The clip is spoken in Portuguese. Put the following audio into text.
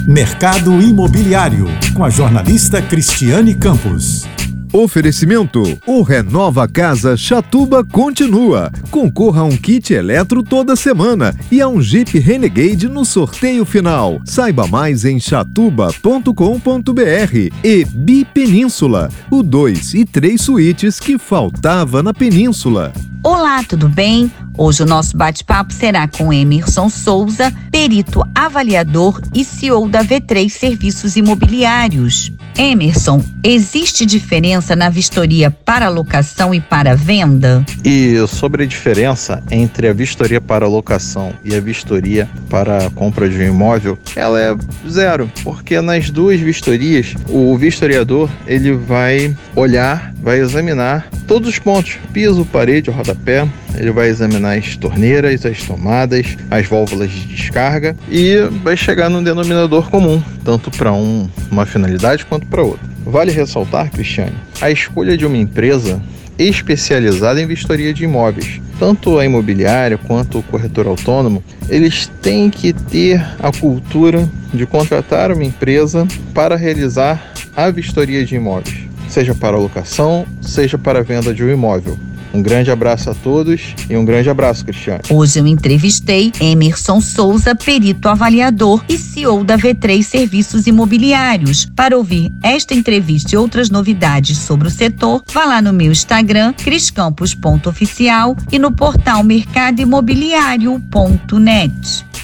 Mercado Imobiliário, com a jornalista Cristiane Campos. Oferecimento: o Renova Casa Chatuba continua. Concorra a um kit eletro toda semana e a um Jeep Renegade no sorteio final. Saiba mais em chatuba.com.br. E Bipenínsula, o 2 e 3 suítes que faltava na Península. Olá, tudo bem? Hoje o nosso bate-papo será com Emerson Souza, perito avaliador e CEO da V3 Serviços Imobiliários. Emerson, existe diferença na vistoria para locação e para venda? E sobre a diferença entre a vistoria para locação e a vistoria para a compra de um imóvel, ela é zero, porque nas duas vistorias, o vistoriador ele vai olhar, vai examinar todos os pontos, piso, parede, rodapé, ele vai examinar as torneiras, as tomadas, as válvulas de descarga e vai chegar num denominador comum, tanto para uma finalidade quanto para outra. Vale ressaltar, Cristiane, a escolha de uma empresa especializada em vistoria de imóveis. Tanto a imobiliária quanto o corretor autônomo, eles têm que ter a cultura de contratar uma empresa para realizar a vistoria de imóveis, seja para locação, seja para a venda de um imóvel. Um grande abraço a todos e um grande abraço, Cristiane. Hoje eu entrevistei Emerson Souza, perito avaliador e CEO da V3 Serviços Imobiliários. Para ouvir esta entrevista e outras novidades sobre o setor, vá lá no meu Instagram, criscampos.oficial e no portal mercadoimobiliario.net.